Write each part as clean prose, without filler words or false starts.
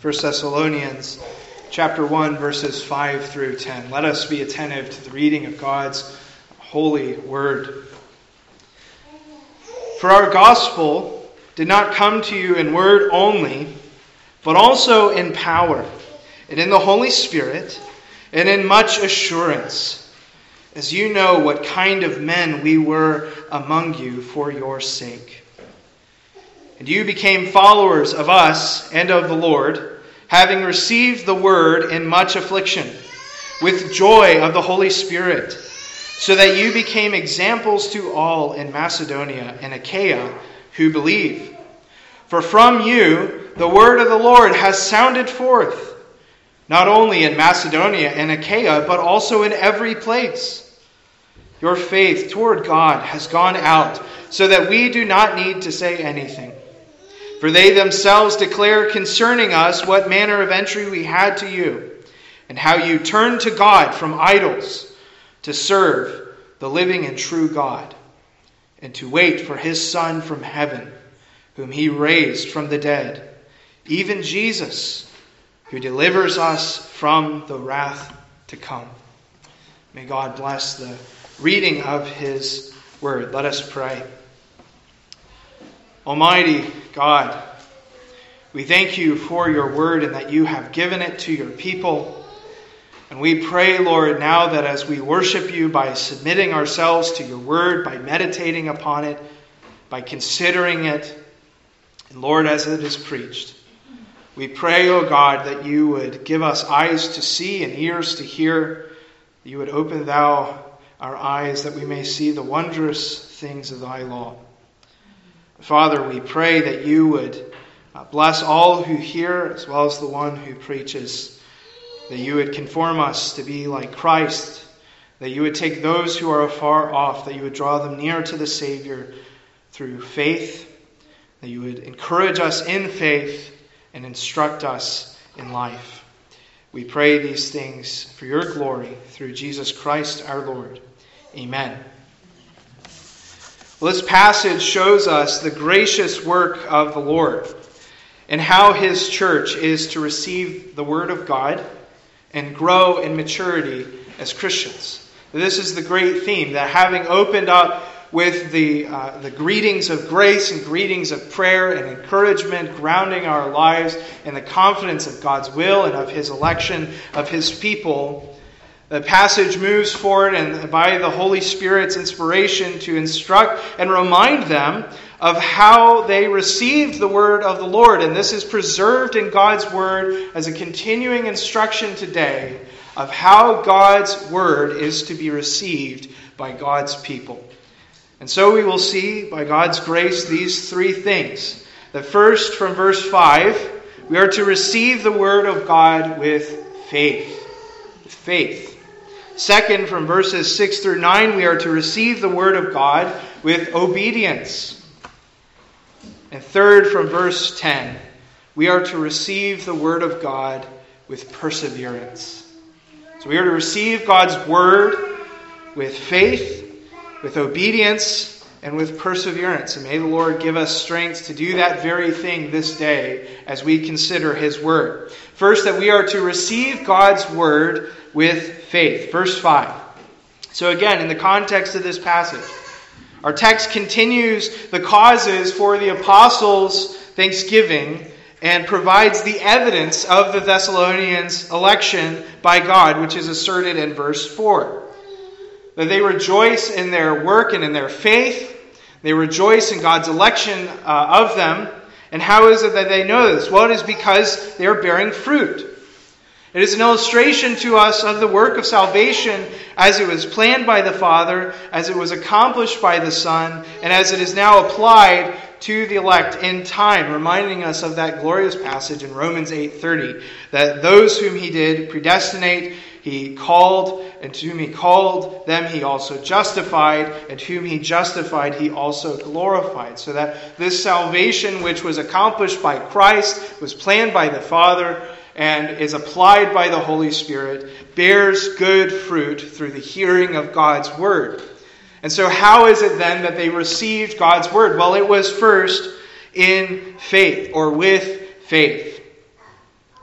1 Thessalonians chapter 1, verses 5 through 10. Let us be attentive to the reading of God's holy word. For our gospel did not come to you in word only, but also in power, and in the Holy Spirit, and in much assurance, as you know what kind of men we were among you for your sake. And you became followers of us and of the Lord, having received the word in much affliction, with joy of the Holy Spirit, so that you became examples to all in Macedonia and Achaia who believe. For from you the word of the Lord has sounded forth, not only in Macedonia and Achaia, but also in every place. Your faith toward God has gone out, so that we do not need to say anything. For they themselves declare concerning us what manner of entry we had to you, and how you turned to God from idols to serve the living and true God, and to wait for his Son from heaven, whom he raised from the dead, even Jesus, who delivers us from the wrath to come. May God bless the reading of his word. Let us pray. Almighty God, we thank you for your word and that you have given it to your people. And we pray, Lord, now that as we worship you by submitting ourselves to your word, by meditating upon it, by considering it, and Lord, as it is preached, we pray, O God, that you would give us eyes to see and ears to hear, that you would open thou our eyes that we may see the wondrous things of thy law. Father, we pray that you would bless all who hear as well as the one who preaches, that you would conform us to be like Christ, that you would take those who are afar off, that you would draw them near to the Savior through faith, that you would encourage us in faith and instruct us in life. We pray these things for your glory through Jesus Christ our Lord. Amen. Well, this passage shows us the gracious work of the Lord and how his church is to receive the word of God and grow in maturity as Christians. This is the great theme, that having opened up with the greetings of grace and greetings of prayer and encouragement, grounding our lives in the confidence of God's will and of his election of his people, the passage moves forward and by the Holy Spirit's inspiration to instruct and remind them of how they received the word of the Lord. And this is preserved in God's word as a continuing instruction today of how God's word is to be received by God's people. And so we will see, by God's grace, these three things. The first, from verse 5, we are to receive the word of God with faith. With faith. Second, from verses 6 through 9, we are to receive the word of God with obedience. And third, from verse 10, we are to receive the word of God with perseverance. So we are to receive God's word with faith, with obedience, and with perseverance. And may the Lord give us strength to do that very thing this day as we consider his word. First, that we are to receive God's word with faith. Verse 5. So again, in the context of this passage, our text continues the causes for the apostles' thanksgiving and provides the evidence of the Thessalonians' election by God, which is asserted in verse 4. That they rejoice in their work and in their faith. They rejoice in God's election of them. And how is it that they know this? Well, it is because they are bearing fruit. It is an illustration to us of the work of salvation as it was planned by the Father, as it was accomplished by the Son, and as it is now applied to the elect in time, reminding us of that glorious passage in Romans 8:30, that those whom he did predestinate, he called, and to whom he called, them he also justified, and whom he justified, he also glorified. So that this salvation, which was accomplished by Christ, was planned by the Father, and is applied by the Holy Spirit, bears good fruit through the hearing of God's word. And so how is it then that they received God's word? Well, it was first in faith, or with faith.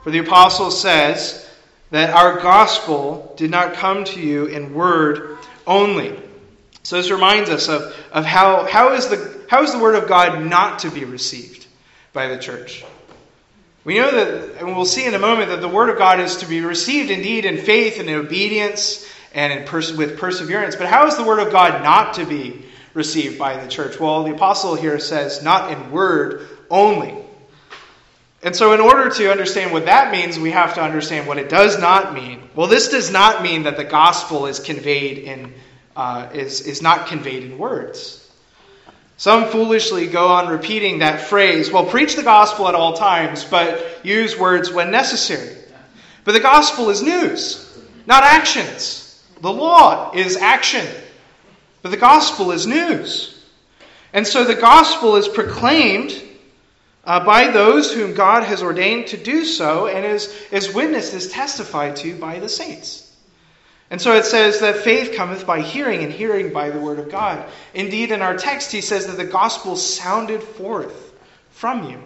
For the apostle says that our gospel did not come to you in word only. So this reminds us of how is the word of God not to be received by the church. We know that, and we'll see in a moment, that the word of God is to be received indeed in faith and in obedience and with perseverance. But how is the word of God not to be received by the church? Well, the apostle here says, not in word only. And so in order to understand what that means, we have to understand what it does not mean. Well, this does not mean that the gospel is conveyed is not conveyed in words. Some foolishly go on repeating that phrase, well, preach the gospel at all times, but use words when necessary. But the gospel is news, not actions. The law is action, but the gospel is news. And so the gospel is proclaimed by those whom God has ordained to do so, and is witnessed, is testified to by the saints. And so it says that faith cometh by hearing, and hearing by the word of God. Indeed, in our text, he says that the gospel sounded forth from you.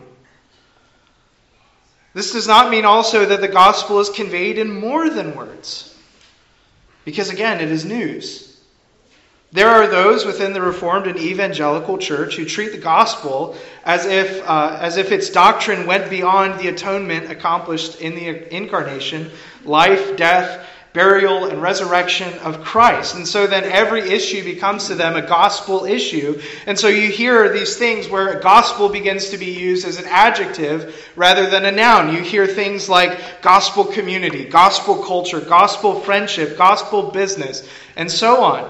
This does not mean also that the gospel is conveyed in more than words, because again, it is news. There are those within the Reformed and Evangelical Church who treat the gospel as if its doctrine went beyond the atonement accomplished in the incarnation, life, death, burial, and resurrection of Christ. And so then every issue becomes to them a gospel issue. And so you hear these things where gospel begins to be used as an adjective rather than a noun. You hear things like gospel community, gospel culture, gospel friendship, gospel business, and so on.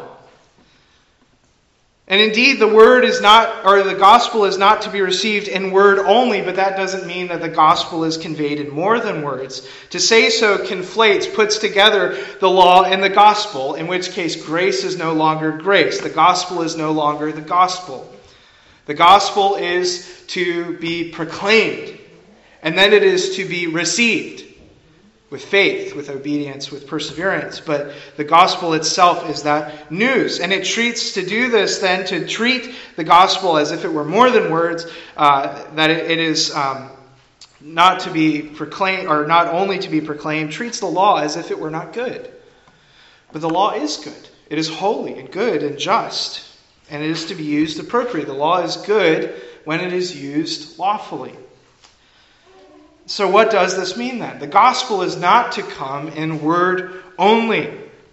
And indeed, the gospel is not to be received in word only, but that doesn't mean that the gospel is conveyed in more than words. To say so puts together the law and the gospel, in which case grace is no longer grace. The gospel is no longer the gospel. The gospel is to be proclaimed, and then it is to be received with faith, with obedience, with perseverance. But the gospel itself is that news. And it treats the gospel as if it were more than words, that it is not to be proclaimed, or not only to be proclaimed, treats the law as if it were not good. But the law is good. It is holy and good and just, and it is to be used appropriately. The law is good when it is used lawfully. So what does this mean then? The gospel is not to come in word only.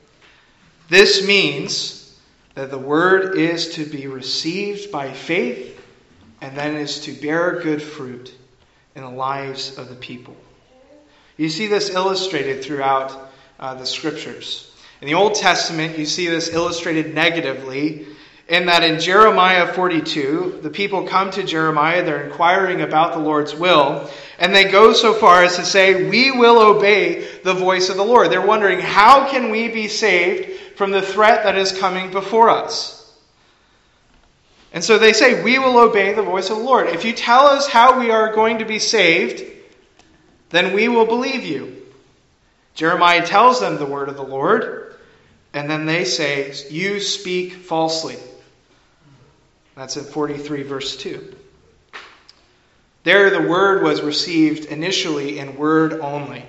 This means that the word is to be received by faith, and then is to bear good fruit in the lives of the people. You see this illustrated throughout the scriptures. In the Old Testament, you see this illustrated negatively, in that in Jeremiah 42, the people come to Jeremiah, they're inquiring about the Lord's will, and they go so far as to say, we will obey the voice of the Lord. They're wondering, how can we be saved from the threat that is coming before us? And so they say, we will obey the voice of the Lord. If you tell us how we are going to be saved, then we will believe you. Jeremiah tells them the word of the Lord, and then they say, you speak falsely. That's in 43 verse 2. There the word was received initially in word only.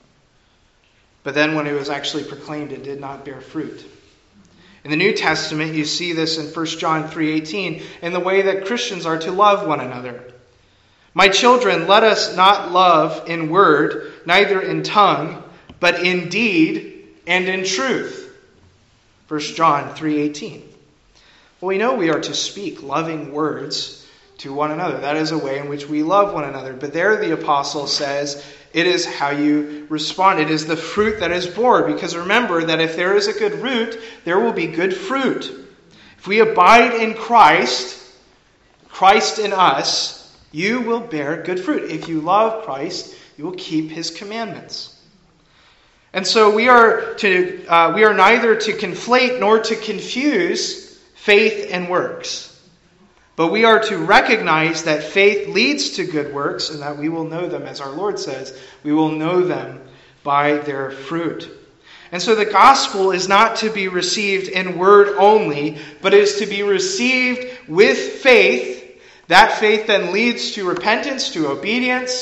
But then when it was actually proclaimed, it did not bear fruit. In the New Testament, you see this in 1 John 3:18, in the way that Christians are to love one another. My children, let us not love in word, neither in tongue, but in deed and in truth. 1 John 3:18. Well, we know we are to speak loving words to one another. That is a way in which we love one another. But there the apostle says it is how you respond. It is the fruit that is borne. Because remember that if there is a good root, there will be good fruit. If we abide in Christ, Christ in us, you will bear good fruit. If you love Christ, you will keep his commandments. And so we are neither to conflate nor to confuse faith and works. But we are to recognize that faith leads to good works, and that we will know them, as our Lord says, we will know them by their fruit. And so the gospel is not to be received in word only, but is to be received with faith. That faith then leads to repentance, to obedience,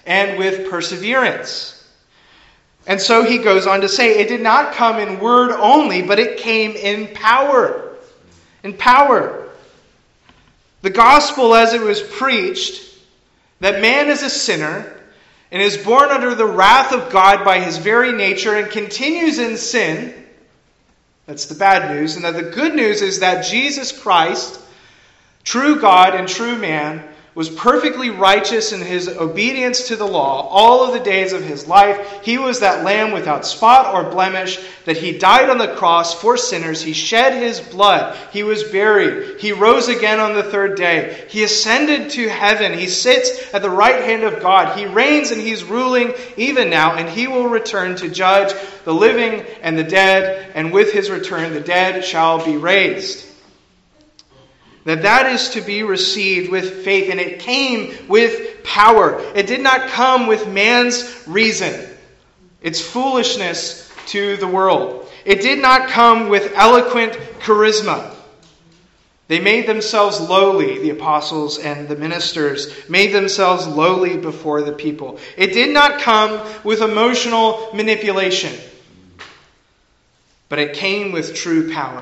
and with perseverance. And so he goes on to say, it did not come in word only, but it came in power. In power. The gospel as it was preached, that man is a sinner and is born under the wrath of God by his very nature and continues in sin. That's the bad news. And that the good news is that Jesus Christ, true God and true man, was perfectly righteous in his obedience to the law all of the days of his life. He was that lamb without spot or blemish, that he died on the cross for sinners. He shed his blood. He was buried. He rose again on the third day. He ascended to heaven. He sits at the right hand of God. He reigns and he's ruling even now, and he will return to judge the living and the dead, and with his return the dead shall be raised. That is to be received with faith, and it came with power. It did not come with man's reason. It's foolishness to the world. It did not come with eloquent charisma. They made themselves lowly, the apostles and the ministers made themselves lowly before the people. It did not come with emotional manipulation, but it came with true power.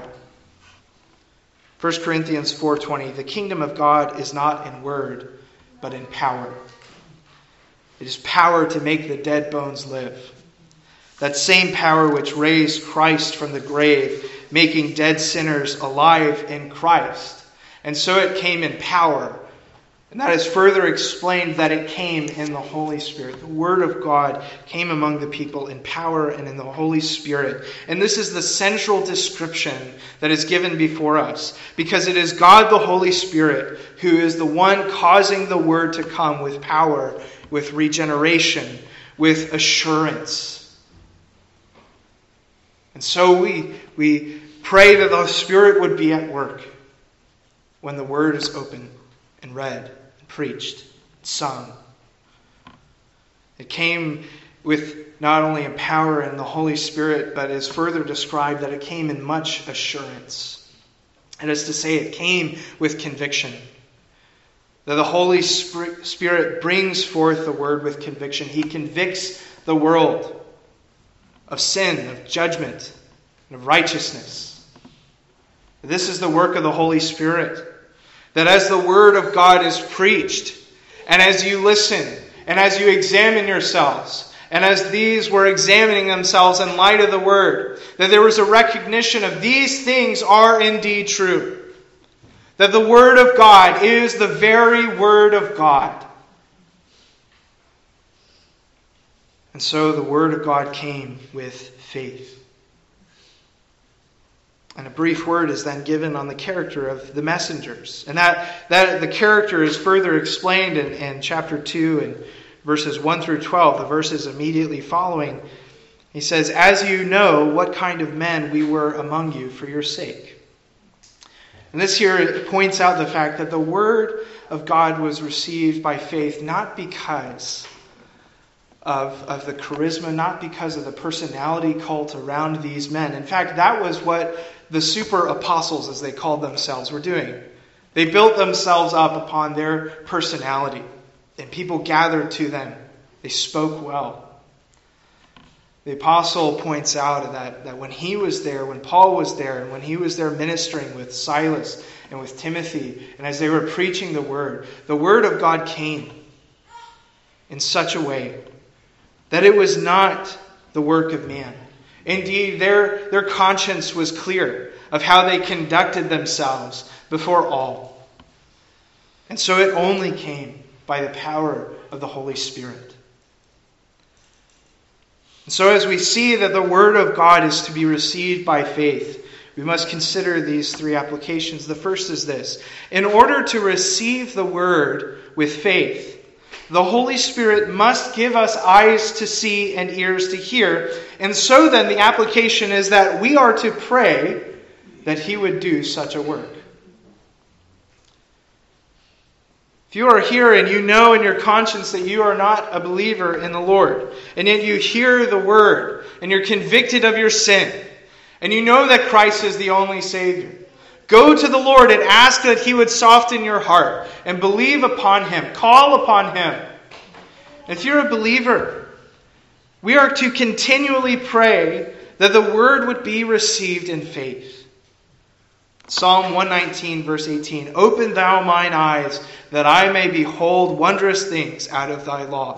1 Corinthians 4:20, the kingdom of God is not in word, but in power. It is power to make the dead bones live. That same power which raised Christ from the grave, making dead sinners alive in Christ. And so it came in power. And that is further explained that it came in the Holy Spirit. The Word of God came among the people in power and in the Holy Spirit. And this is the central description that is given before us, because it is God the Holy Spirit who is the one causing the Word to come with power, with regeneration, with assurance. And so we pray that the Spirit would be at work when the Word is open and read, and preached, and sung. It came with not only in power and the Holy Spirit, but is further described that it came in much assurance. That is to say, it came with conviction. That the Holy Spirit brings forth the Word with conviction. He convicts the world of sin, of judgment, and of righteousness. This is the work of the Holy Spirit. That as the Word of God is preached, and as you listen, and as you examine yourselves, and as these were examining themselves in light of the Word, that there was a recognition of these things are indeed true. That the Word of God is the very Word of God. And so the Word of God came with faith. And a brief word is then given on the character of the messengers. And that the character is further explained in chapter 2 and verses 1 through 12, the verses immediately following. He says, "As you know what kind of men we were among you for your sake." And this here points out the fact that the Word of God was received by faith, not because of the charisma, not because of the personality cult around these men. In fact, that was what the super apostles, as they called themselves, were doing. They built themselves up upon their personality, and people gathered to them. They spoke well. The apostle points out that when he was there, when Paul was there, and when he was there ministering with Silas and with Timothy, and as they were preaching the Word of God came in such a way that it was not the work of man. Indeed, their conscience was clear of how they conducted themselves before all. And so it only came by the power of the Holy Spirit. And so as we see that the Word of God is to be received by faith, we must consider these three applications. The first is this: in order to receive the Word with faith, the Holy Spirit must give us eyes to see and ears to hear. And so then the application is that we are to pray that He would do such a work. If you are here and you know in your conscience that you are not a believer in the Lord, and yet you hear the Word, and you're convicted of your sin, and you know that Christ is the only Savior, go to the Lord and ask that He would soften your heart and believe upon Him. Call upon Him. If you're a believer, we are to continually pray that the word would be received in faith. Psalm 119, verse 18, "Open thou mine eyes, that I may behold wondrous things out of thy law."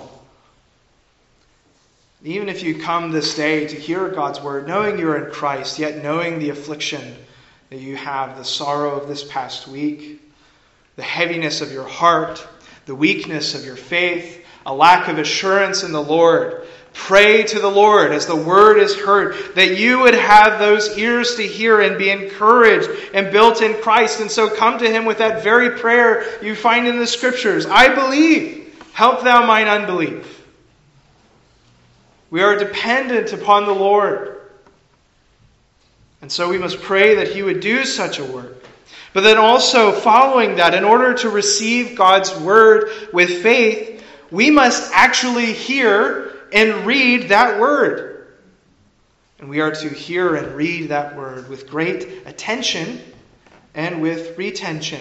Even if you come this day to hear God's word, knowing you are in Christ, yet knowing the affliction that you have, the sorrow of this past week, the heaviness of your heart, the weakness of your faith, a lack of assurance in the Lord, pray to the Lord as the word is heard, that you would have those ears to hear and be encouraged and built in Christ. And so come to him with that very prayer you find in the scriptures. "I believe, help thou mine unbelief." We are dependent upon the Lord. And so we must pray that he would do such a work. But then also following that, in order to receive God's word with faith, we must actually hear and read that word. And we are to hear and read that word with great attention and with retention.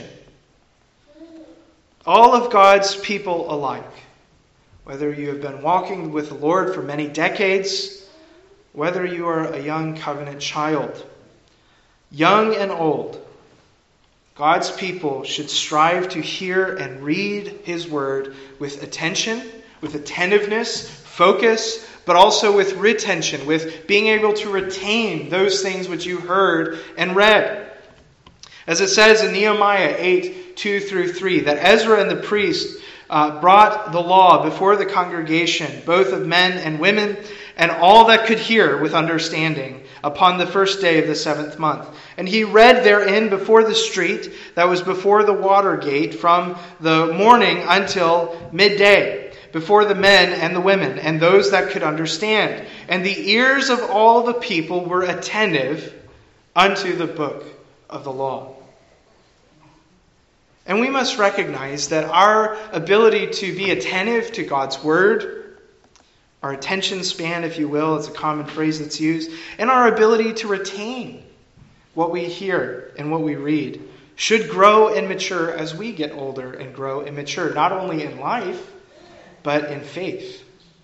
All of God's people alike, whether you have been walking with the Lord for many decades, whether you are a young covenant child, young and old, God's people should strive to hear and read his word with attention, with attentiveness, focus, but also with retention, with being able to retain those things which you heard and read. As it says in Nehemiah 8, 2-3, that Ezra and the priest brought the law before the congregation, both of men and women, and all that could hear with understanding, upon the first day of the 7th month. And he read therein before the street that was before the water gate from the morning until midday, before the men and the women, and those that could understand. And the ears of all the people were attentive unto the book of the law. And we must recognize that our ability to be attentive to God's word, our attention span, if you will, it's a common phrase that's used, and our ability to retain what we hear and what we read should grow and mature as we get older and grow and mature, not only in life, but in faith.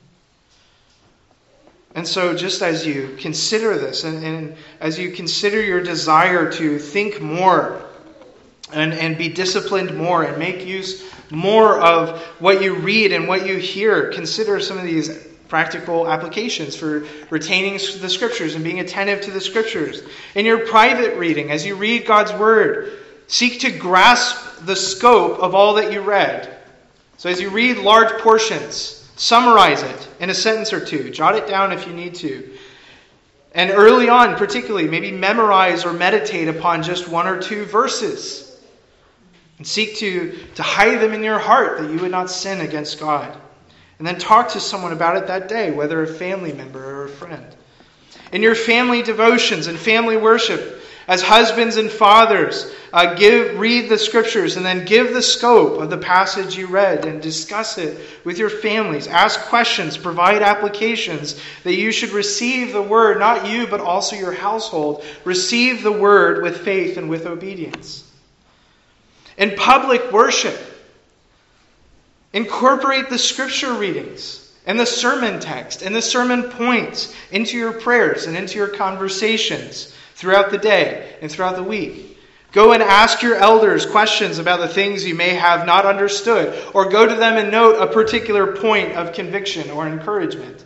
And so just as you consider this, and as you consider your desire to think more and be disciplined more and make use more of what you read and what you hear, consider some of these practical applications for retaining the scriptures and being attentive to the scriptures. In your private reading, as you read God's word, seek to grasp the scope of all that you read. So as you read large portions, summarize it in a sentence or two. Jot it down if you need to. And early on, particularly, maybe memorize or meditate upon just 1 or 2 verses. And seek to hide them in your heart that you would not sin against God. And then talk to someone about it that day, whether a family member or a friend. In your family devotions and family worship, as husbands and fathers, read the scriptures and then give the scope of the passage you read and discuss it with your families. Ask questions, provide applications that you should receive the word, not you, but also your household. Receive the word with faith and with obedience. In public worship, incorporate the scripture readings and the sermon text and the sermon points into your prayers and into your conversations throughout the day and throughout the week. Go and ask your elders questions about the things you may have not understood, or go to them and note a particular point of conviction or encouragement.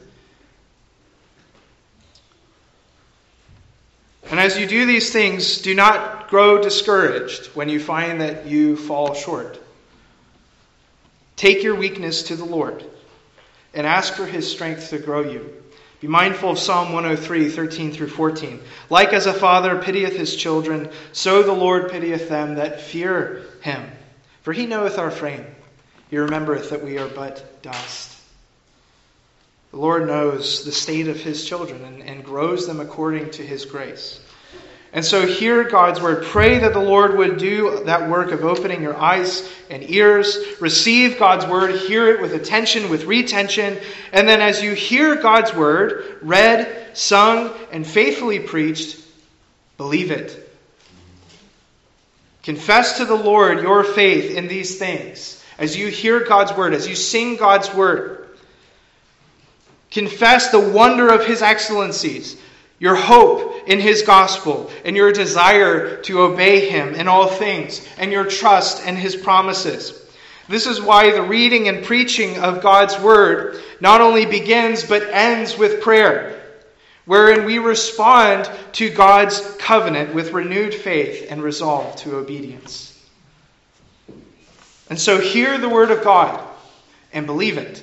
And as you do these things, do not grow discouraged when you find that you fall short. Take your weakness to the Lord and ask for his strength to grow you. Be mindful of Psalm 103, 13-14. Like as a father pitieth his children, so the Lord pitieth them that fear him. For he knoweth our frame. He remembereth that we are but dust. The Lord knows the state of his children and grows them according to his grace. And so hear God's word. Pray that the Lord would do that work of opening your eyes and ears. Receive God's word. Hear it with attention, with retention. And then as you hear God's word read, sung, and faithfully preached, believe it. Confess to the Lord your faith in these things. As you hear God's word, as you sing God's word, Confess the wonder of his excellencies, your hope in his gospel, and your desire to obey him in all things, and your trust in his promises. This is why the reading and preaching of God's word not only begins but ends with prayer, wherein we respond to God's covenant with renewed faith and resolve to obedience. And so hear the word of God and believe it.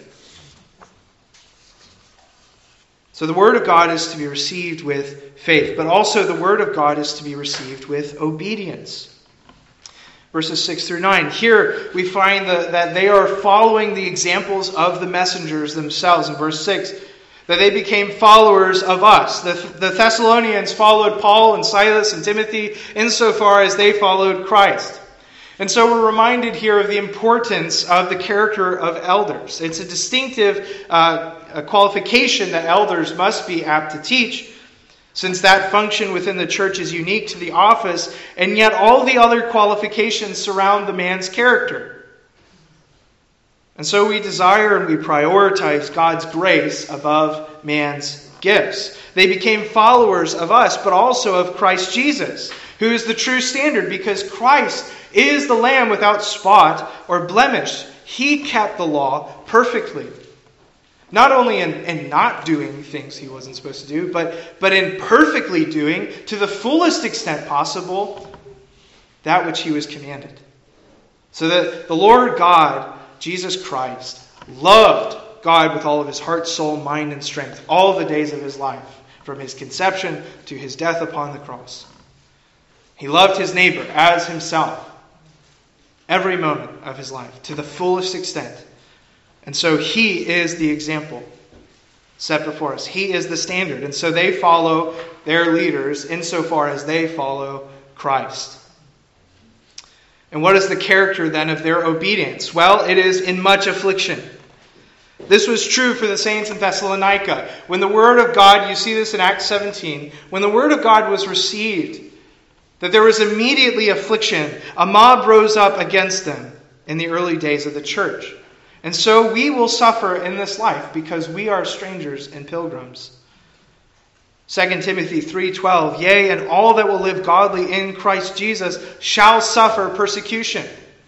So the word of God is to be received with faith, but also the word of God is to be received with obedience. Verses 6 through 9. Here we find that they are following the examples of the messengers themselves. In verse 6, that they became followers of us. The Thessalonians followed Paul and Silas and Timothy insofar as they followed Christ. And so we're reminded here of the importance of the character of elders. It's a distinctive qualification that elders must be apt to teach, since that function within the church is unique to the office, and yet all the other qualifications surround the man's character. And so we desire and we prioritize God's grace above man's gifts. They became followers of us, but also of Christ Jesus, who is the true standard, because Christ is the Lamb without spot or blemish. He kept the law perfectly. Not only in not doing things he wasn't supposed to do, but in perfectly doing, to the fullest extent possible, that which he was commanded. So that the Lord God, Jesus Christ, loved God with all of his heart, soul, mind, and strength all the days of his life, from his conception to his death upon the cross. He loved his neighbor as himself every moment of his life to the fullest extent. And so he is the example set before us. He is the standard. And so they follow their leaders insofar as they follow Christ. And what is the character then of their obedience? Well, it is in much affliction. This was true for the saints in Thessalonica. When the word of God, you see this in Acts 17, when the word of God was received, that there was immediately affliction. A mob rose up against them in the early days of the church. And so we will suffer in this life because we are strangers and pilgrims. 2 Timothy 3:12, yea, and all that will live godly in Christ Jesus shall suffer persecution.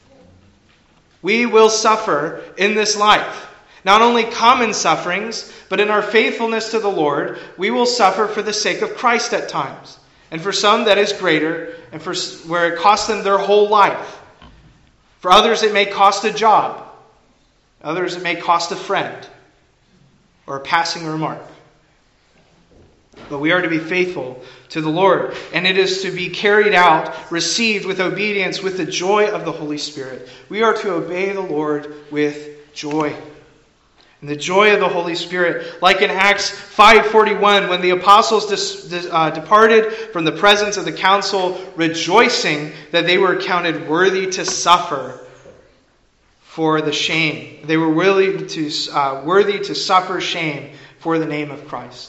We will suffer in this life. Not only common sufferings, but in our faithfulness to the Lord, we will suffer for the sake of Christ at times. And for some that is greater, and for where it costs them their whole life. For others it may cost a job. Others it may cost a friend or a passing remark. But we are to be faithful to the Lord. And it is to be carried out, received with obedience, with the joy of the Holy Spirit. We are to obey the Lord with joy. And the joy of the Holy Spirit, like in Acts 5:41, when the apostles departed from the presence of the council, rejoicing that they were counted worthy to suffer for the shame. They were worthy to suffer shame for the name of Christ.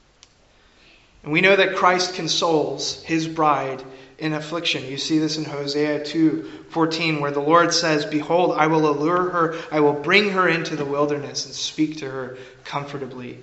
And we know that Christ consoles his bride in affliction. You see this in Hosea 2:14, where the Lord says, behold, I will allure her, I will bring her into the wilderness and speak to her comfortably.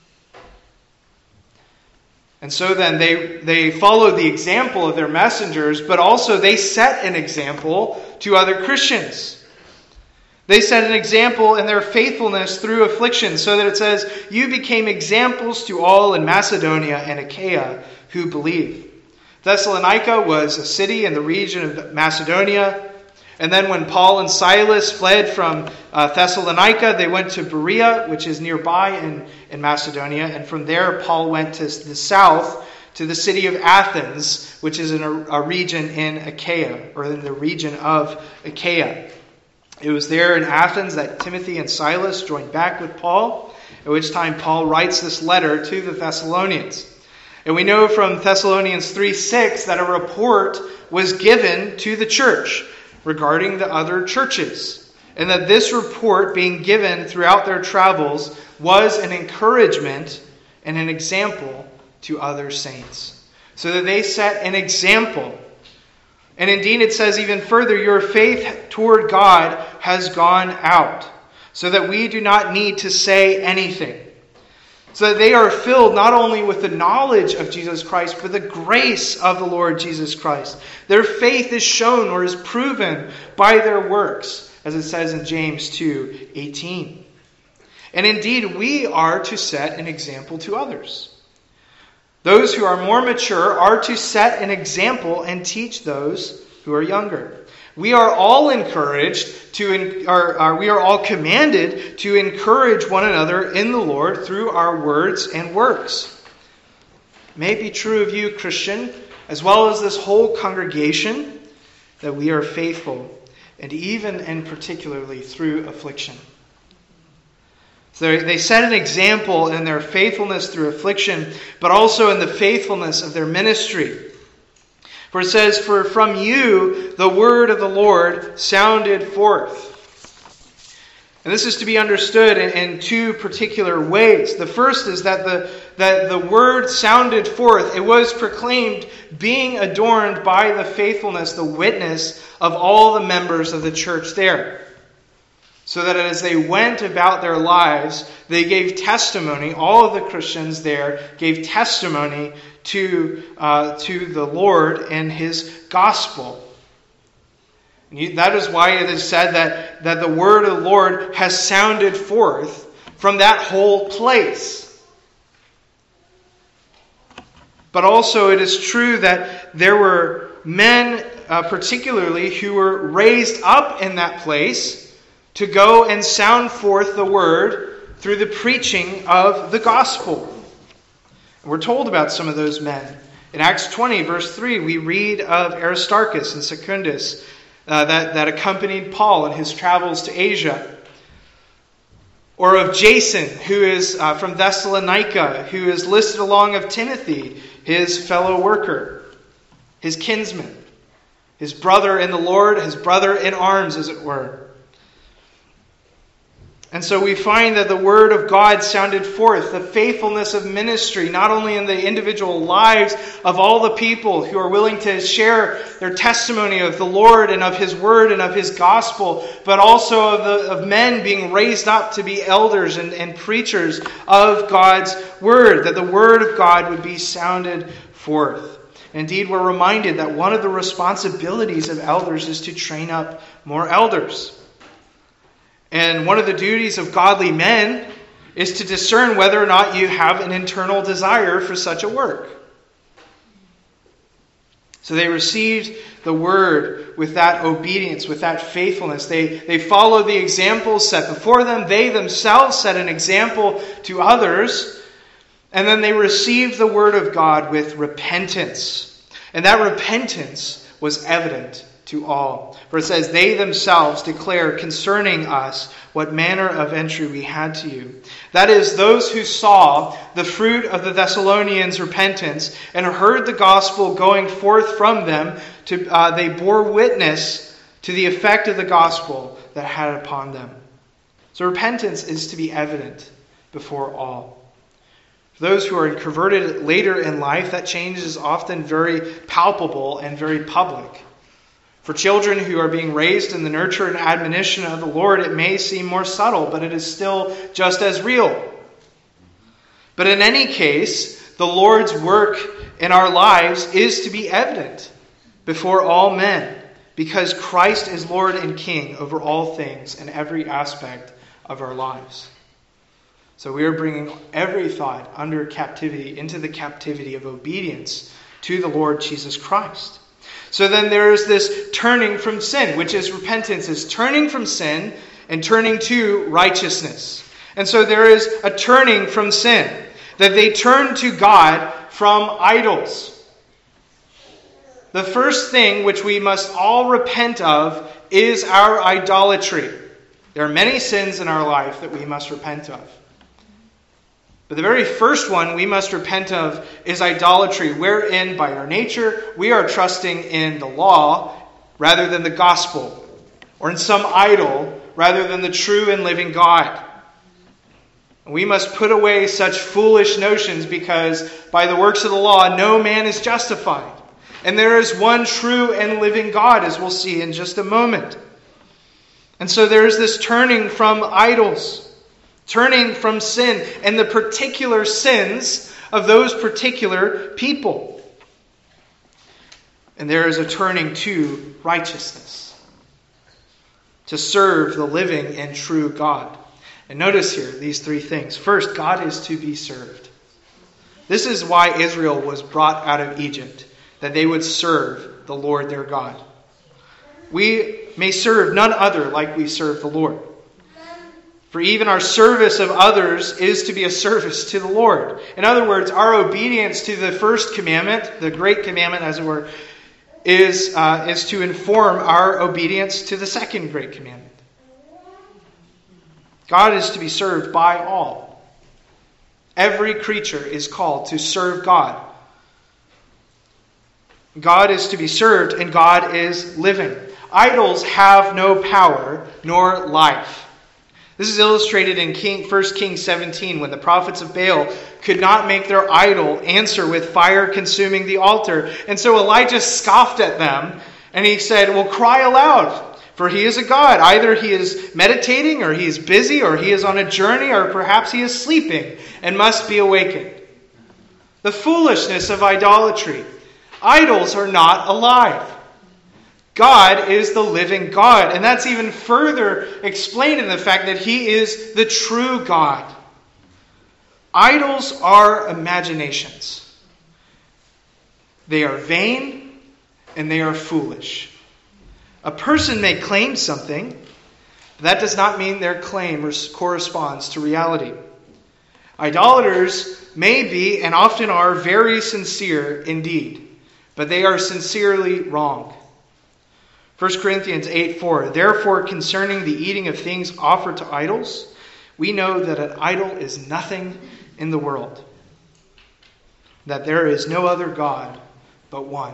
And so then they followed the example of their messengers, but also they set an example to other Christians. They set an example in their faithfulness through affliction, so that it says, you became examples to all in Macedonia and Achaia who believe. Thessalonica was a city in the region of Macedonia. And then when Paul and Silas fled from Thessalonica, they went to Berea, which is nearby in Macedonia. And from there, Paul went to the south to the city of Athens, which is in a region in Achaia, or in the region of Achaia. It was there in Athens that Timothy and Silas joined back with Paul, at which time Paul writes this letter to the Thessalonians. And we know from Thessalonians 3:6 that a report was given to the church regarding the other churches. And that this report being given throughout their travels was an encouragement and an example to other saints. So that they set an example. And indeed it says even further, your faith toward God has gone out, so that we do not need to say anything. so that they are filled not only with the knowledge of Jesus Christ, but the grace of the Lord Jesus Christ. Their faith is shown or is proven by their works, as it says in James 2:18. And indeed, we are to set an example to others. Those who are more mature are to set an example and teach those who are younger. We are all encouraged we are all commanded to encourage one another in the Lord through our words and works. May it be true of you, Christian, as well as this whole congregation, that we are faithful, and even and particularly through affliction. So they set an example in their faithfulness through affliction, but also in the faithfulness of their ministry. For it says, "For from you the word of the Lord sounded forth." And this is to be understood in two particular ways. The first is that the word sounded forth. It was proclaimed, being adorned by the faithfulness, the witness of all the members of the church there. So that as they went about their lives, they gave testimony, all of the Christians there gave testimony to the Lord and His gospel. And that is why it is said that the word of the Lord has sounded forth from that whole place. But also it is true that there were men particularly who were raised up in that place to go and sound forth the word through the preaching of the gospel. We're told about some of those men. In Acts 20, verse 3, we read of Aristarchus and Secundus that accompanied Paul in his travels to Asia. Or of Jason, who is from Thessalonica, who is listed along of Timothy, his fellow worker, his kinsman, his brother in the Lord, his brother in arms, as it were. And so we find that the word of God sounded forth, the faithfulness of ministry, not only in the individual lives of all the people who are willing to share their testimony of the Lord and of His word and of His gospel, but also of men being raised up to be elders and preachers of God's word, that the word of God would be sounded forth. Indeed, we're reminded that one of the responsibilities of elders is to train up more elders. And one of the duties of godly men is to discern whether or not you have an internal desire for such a work. So they received the word with that obedience, with that faithfulness. They followed the examples set before them. They themselves set an example to others. And then they received the word of God with repentance. And that repentance was evident to all. For it says, "They themselves declare concerning us what manner of entry we had to you." That is, those who saw the fruit of the Thessalonians' repentance and heard the gospel going forth from them, they bore witness to the effect of the gospel that had upon them. So repentance is to be evident before all. For those who are converted later in life, that change is often very palpable and very public. For children who are being raised in the nurture and admonition of the Lord, it may seem more subtle, but it is still just as real. But in any case, the Lord's work in our lives is to be evident before all men, because Christ is Lord and King over all things and every aspect of our lives. So we are bringing every thought under captivity, into the captivity of obedience to the Lord Jesus Christ. So then there is this turning from sin, which is repentance, is turning from sin and turning to righteousness. And so there is a turning from sin, that they turn to God from idols. The first thing which we must all repent of is our idolatry. There are many sins in our life that we must repent of. But the very first one we must repent of is idolatry, wherein by our nature we are trusting in the law rather than the gospel, or in some idol rather than the true and living God. We must put away such foolish notions, because by the works of the law no man is justified. And there is one true and living God, as we'll see in just a moment. And so there is this turning from idols. turning from sin and the particular sins of those particular people. And there is a turning to righteousness, to serve the living and true God. And notice here these three things. First, God is to be served. This is why Israel was brought out of Egypt, that they would serve the Lord their God. We may serve none other like we serve the Lord. For even our service of others is to be a service to the Lord. In other words, our obedience to the first commandment, the great commandment as it were, is to inform our obedience to the second great commandment. God is to be served by all. Every creature is called to serve God. God is to be served, and God is living. Idols have no power nor life. This is illustrated in 1 Kings 17, when the prophets of Baal could not make their idol answer with fire consuming the altar. And so Elijah scoffed at them, and he said, well, cry aloud, for he is a god. Either he is meditating, or he is busy, or he is on a journey, or perhaps he is sleeping and must be awakened. The foolishness of idolatry. Idols are not alive. God is the living God. And that's even further explained in the fact that he is the true God. Idols are imaginations. They are vain and they are foolish. A person may claim something, but that does not mean their claim corresponds to reality. Idolaters may be and often are very sincere indeed, but they are sincerely wrong. 1 Corinthians 8:4, therefore concerning the eating of things offered to idols, we know that an idol is nothing in the world, that there is no other God but one.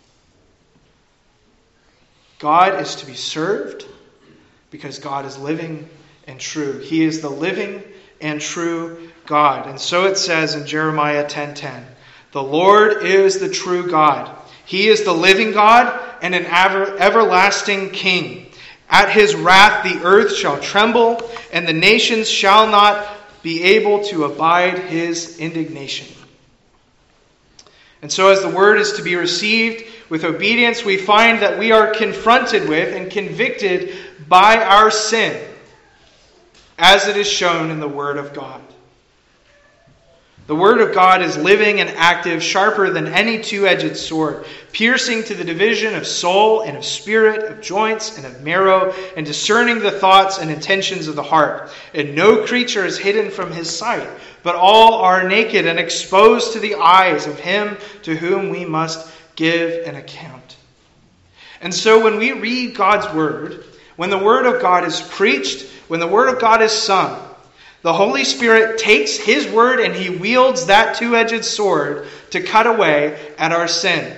God is to be served because God is living and true. He is the living and true God. And so it says in Jeremiah 10:10, the Lord is the true God. He is the living God and an everlasting King. At his wrath the earth shall tremble, and the nations shall not be able to abide his indignation. And so as the word is to be received with obedience, we find that we are confronted with and convicted by our sin, as it is shown in the Word of God. The Word of God is living and active, sharper than any two-edged sword, piercing to the division of soul and of spirit, of joints and of marrow, and discerning the thoughts and intentions of the heart. And no creature is hidden from his sight, but all are naked and exposed to the eyes of him to whom we must give an account. And so when we read God's Word, when the Word of God is preached, when the Word of God is sung, the Holy Spirit takes His Word and He wields that two-edged sword to cut away at our sin.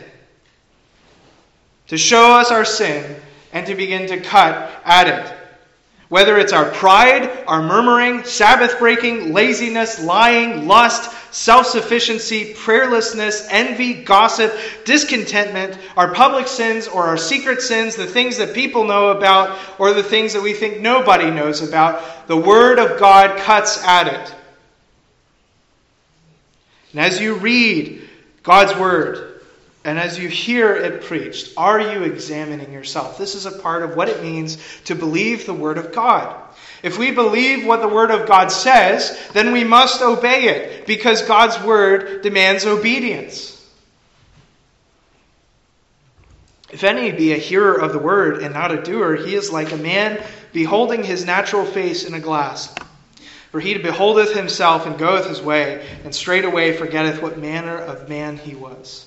To show us our sin and to begin to cut at it. Whether it's our pride, our murmuring, Sabbath-breaking, laziness, lying, lust, self-sufficiency, prayerlessness, envy, gossip, discontentment, our public sins or our secret sins, the things that people know about or the things that we think nobody knows about, the Word of God cuts at it. And as you read God's Word, and as you hear it preached, are you examining yourself? This is a part of what it means to believe the Word of God. If we believe what the Word of God says, then we must obey it, because God's Word demands obedience. If any be a hearer of the Word and not a doer, he is like a man beholding his natural face in a glass. For he beholdeth himself and goeth his way, and straightway forgetteth what manner of man he was.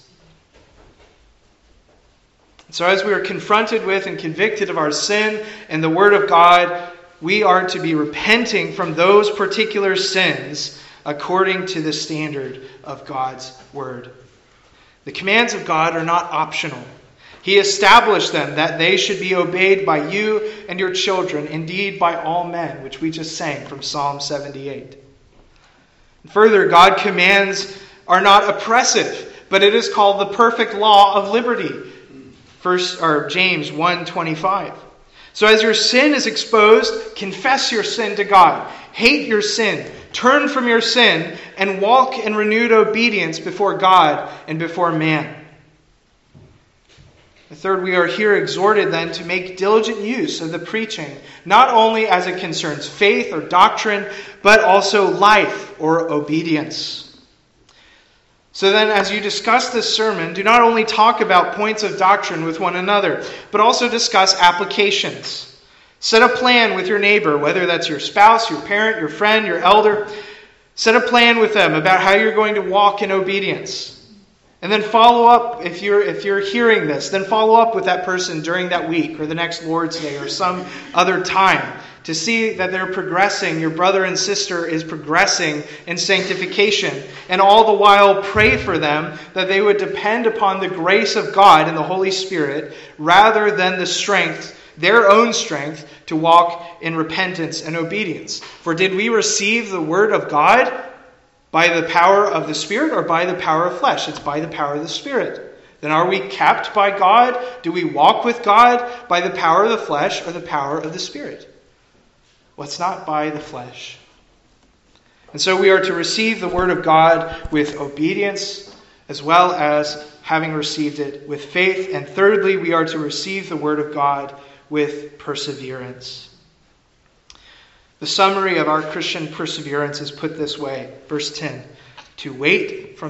So as we are confronted with and convicted of our sin and the Word of God, we are to be repenting from those particular sins according to the standard of God's Word. The commands of God are not optional. He established them that they should be obeyed by you and your children, indeed by all men, which we just sang from Psalm 78. Further, God's commands are not oppressive, but it is called the perfect law of liberty. James 1:25. So as your sin is exposed, confess your sin to God. Hate your sin. Turn from your sin and walk in renewed obedience before God and before man. The third, we are here exhorted then to make diligent use of the preaching, not only as it concerns faith or doctrine, but also life or obedience. So then, as you discuss this sermon, do not only talk about points of doctrine with one another, but also discuss applications. Set a plan with your neighbor, whether that's your spouse, your parent, your friend, your elder. Set a plan with them about how you're going to walk in obedience. And then follow up, if you're hearing this, then follow up with that person during that week or the next Lord's Day or some other time to see that they're progressing, your brother and sister is progressing in sanctification. And all the while pray for them that they would depend upon the grace of God and the Holy Spirit rather than the strength, their own strength, to walk in repentance and obedience. For did we receive the word of God by the power of the Spirit or by the power of flesh? It's by the power of the Spirit. Then are we kept by God? Do we walk with God by the power of the flesh or the power of the Spirit? Well, it's not by the flesh. And so we are to receive the word of God with obedience as well as having received it with faith. And thirdly, we are to receive the word of God with perseverance. The summary of our Christian perseverance is put this way. Verse 10. For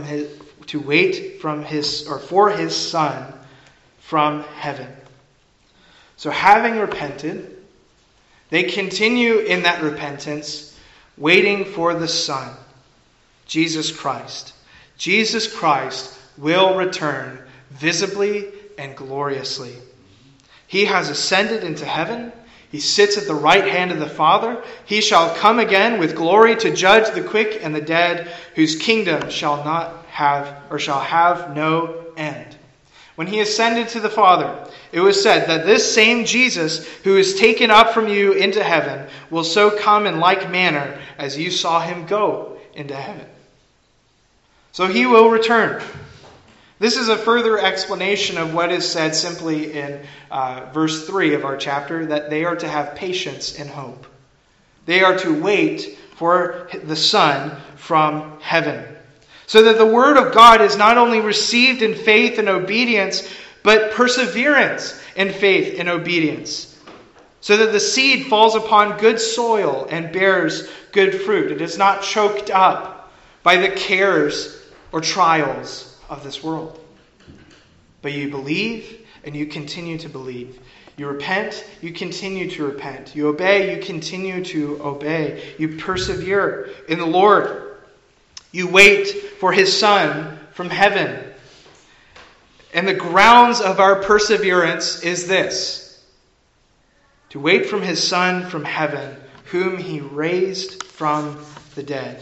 his Son from heaven. So having repented, they continue in that repentance, waiting for the Son, Jesus Christ. Jesus Christ will return visibly and gloriously. He has ascended into heaven. He sits at the right hand of the Father. He shall come again with glory to judge the quick and the dead, whose kingdom shall have no end. When he ascended to the Father, it was said that this same Jesus who is taken up from you into heaven will so come in like manner as you saw him go into heaven. So he will return. This is a further explanation of what is said simply in verse 3 of our chapter, that they are to have patience and hope. They are to wait for the Son from heaven. So that the word of God is not only received in faith and obedience, but perseverance in faith and obedience. So that the seed falls upon good soil and bears good fruit. It is not choked up by the cares or trials of this world. But you believe and you continue to believe. You repent, you continue to repent. You obey, you continue to obey. You persevere in the Lord. You wait for his Son from heaven. And the grounds of our perseverance is this: to wait from his Son from heaven, whom he raised from the dead.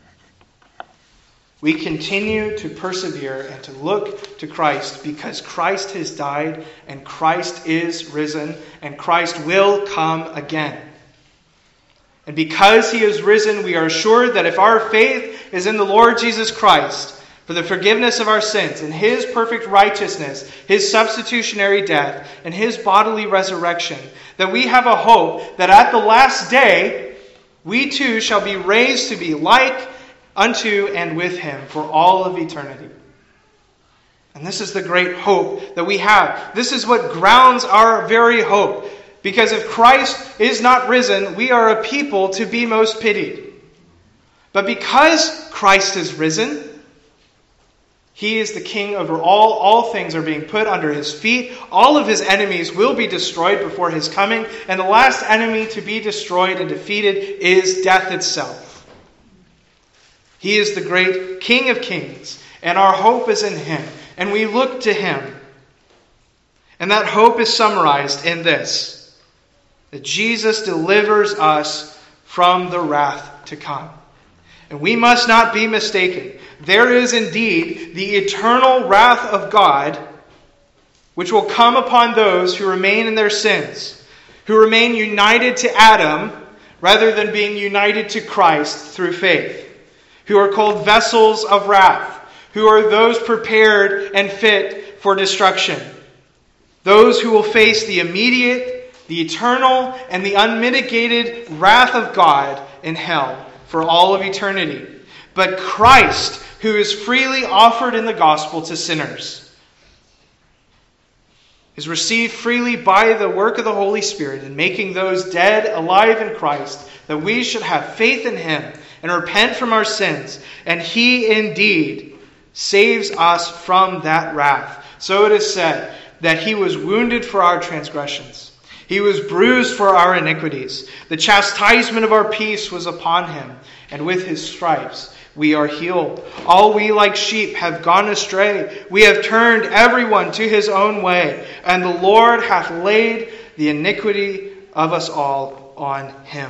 We continue to persevere and to look to Christ because Christ has died and Christ is risen and Christ will come again. And because he is risen, we are assured that if our faith is in the Lord Jesus Christ for the forgiveness of our sins and his perfect righteousness, his substitutionary death, and his bodily resurrection, that we have a hope that at the last day we too shall be raised to be like unto and with him for all of eternity. And this is the great hope that we have. This is what grounds our very hope. Because if Christ is not risen, we are a people to be most pitied. But because Christ is risen, he is the king over all. All things are being put under his feet. All of his enemies will be destroyed before his coming. And the last enemy to be destroyed and defeated is death itself. He is the great King of kings, and our hope is in him, and we look to him. And that hope is summarized in this: that Jesus delivers us from the wrath to come. And we must not be mistaken. There is indeed the eternal wrath of God, which will come upon those who remain in their sins, who remain united to Adam rather than being united to Christ through faith, who are called vessels of wrath, who are those prepared and fit for destruction, those who will face the immediate the eternal and the unmitigated wrath of God in hell for all of eternity, but Christ, who is freely offered in the gospel to sinners, is received freely by the work of the Holy Spirit in making those dead alive in Christ, that we should have faith in him and repent from our sins, and he indeed saves us from that wrath. So it is said that he was wounded for our transgressions. He was bruised for our iniquities. The chastisement of our peace was upon him, and with his stripes we are healed. All we like sheep have gone astray. We have turned everyone to his own way, and the Lord hath laid the iniquity of us all on him.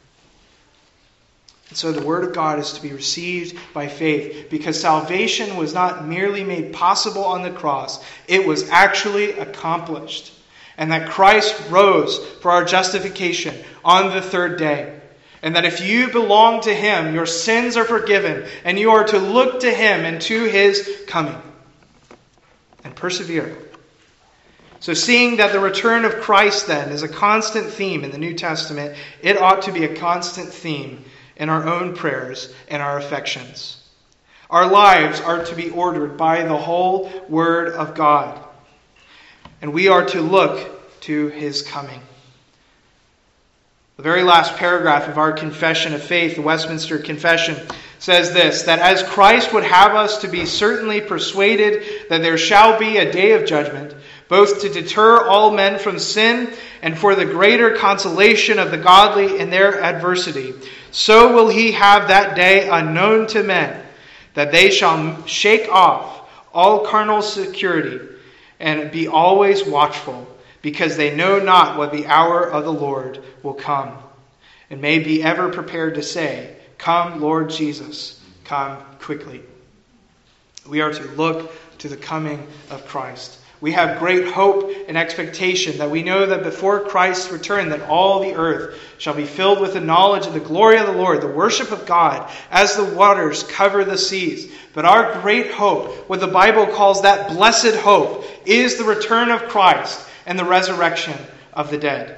And so the word of God is to be received by faith, because salvation was not merely made possible on the cross, it was actually accomplished. And that Christ rose for our justification on the third day. And that if you belong to him, your sins are forgiven, and you are to look to him and to his coming and persevere. So seeing that the return of Christ then is a constant theme in the New Testament, it ought to be a constant theme in our own prayers and our affections. Our lives are to be ordered by the whole Word of God. And we are to look to his coming. The very last paragraph of our confession of faith, the Westminster Confession, says this, that as Christ would have us to be certainly persuaded that there shall be a day of judgment, both to deter all men from sin and for the greater consolation of the godly in their adversity, so will he have that day unknown to men, that they shall shake off all carnal security and be always watchful, because they know not what the hour of the Lord will come, and may be ever prepared to say, Come, Lord Jesus, come quickly. We are to look to the coming of Christ. We have great hope and expectation that we know that before Christ's return, that all the earth shall be filled with the knowledge of the glory of the Lord, the worship of God, as the waters cover the seas. But our great hope, what the Bible calls that blessed hope, is the return of Christ and the resurrection of the dead.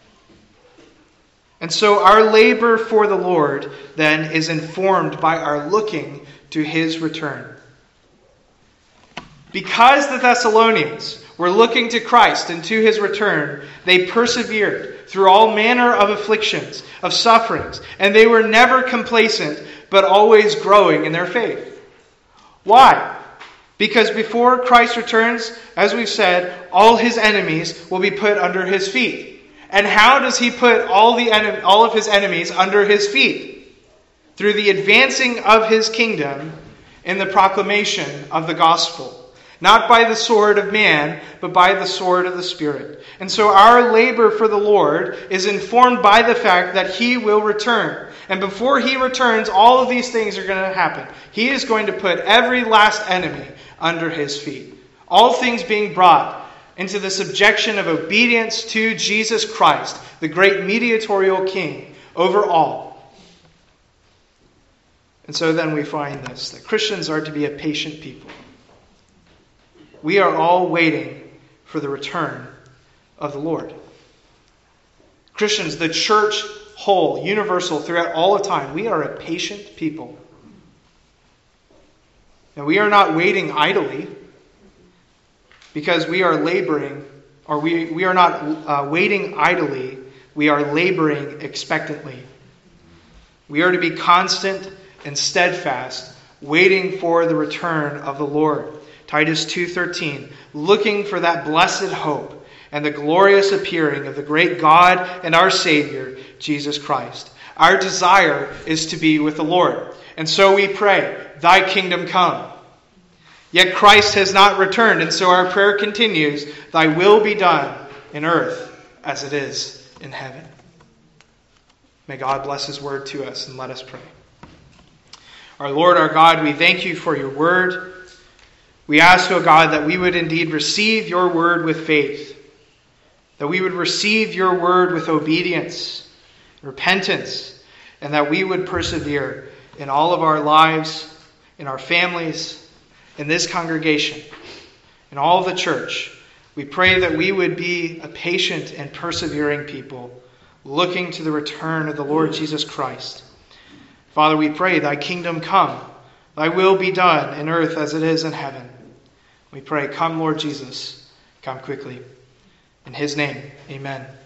And so our labor for the Lord then is informed by our looking to his return. Because the Thessalonians were looking to Christ and to his return, they persevered through all manner of afflictions, of sufferings, and they were never complacent, but always growing in their faith. Why? Because before Christ returns, as we've said, all his enemies will be put under his feet. And how does he put all of his enemies under his feet? Through the advancing of his kingdom in the proclamation of the gospel. Not by the sword of man, but by the sword of the Spirit. And so our labor for the Lord is informed by the fact that he will return. And before he returns, all of these things are going to happen. He is going to put every last enemy under his feet. All things being brought into the subjection of obedience to Jesus Christ, the great mediatorial King over all. And so then we find this, that Christians are to be a patient people. We are all waiting for the return of the Lord. Christians, the church whole, universal, throughout all of time, we are a patient people. Now, we are not waiting idly because we are laboring, or we are not waiting idly, we are laboring expectantly. We are to be constant and steadfast, waiting for the return of the Lord. Titus 2:13, looking for that blessed hope and the glorious appearing of the great God and our Savior, Jesus Christ. Our desire is to be with the Lord. And so we pray, Thy kingdom come. Yet Christ has not returned, and so our prayer continues, Thy will be done in earth as it is in heaven. May God bless His word to us, and let us pray. Our Lord, our God, we thank You for Your word. We ask, O God, that we would indeed receive Your word with faith, that we would receive Your word with obedience, repentance, and that we would persevere in all of our lives, in our families, in this congregation, in all of the church, We pray that we would be a patient and persevering people, looking to the return of the Lord Jesus Christ. Father, we pray, thy kingdom come, thy will be done in earth as it is in heaven. We pray, come Lord Jesus, come quickly. In his name, amen.